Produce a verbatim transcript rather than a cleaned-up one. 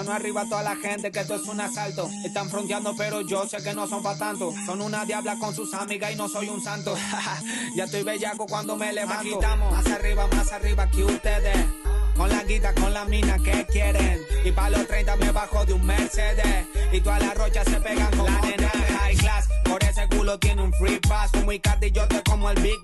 Mano arriba a toda la gente que esto es un asalto. Están fronteando pero yo sé que no son pa' tanto. Son una diabla con sus amigas y no soy un santo. Ya estoy bellaco cuando me levanto. Aquí estamos, más arriba, más arriba que ustedes. Con la guita, con la mina que quieren. Y pa' los treinta me bajo de un Mercedes. Y todas las rochas se pegan con la nena high class. Por ese culo tiene un free pass. Como Icardi yo te como el Big